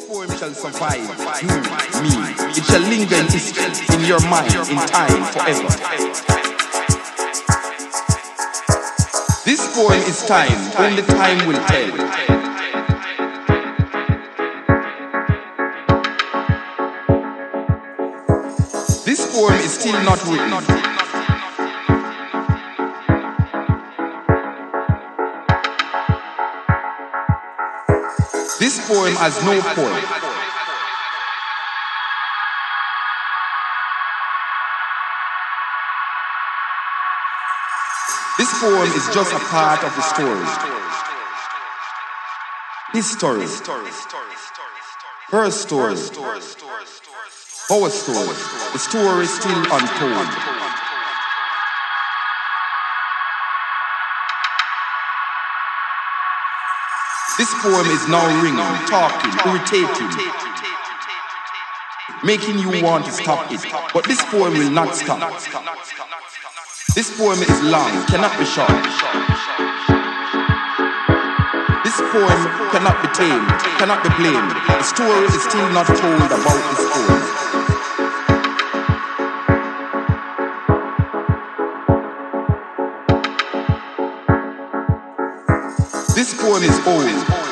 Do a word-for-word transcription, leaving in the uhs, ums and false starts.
poem shall survive you, me. It shall linger in history, in your mind, in time, forever. This poem is time, only time will tell. This poem is still not written. This poem has no poem. This poem is just a part of the story. His story. Her story. Our story. The story is still untold. This poem is now ringing, talking, irritating, making you want to stop it. But this poem will not stop. This poem is long, cannot be short. This poem cannot be tamed, cannot be blamed. The story is still not told about this poem. This poem is old.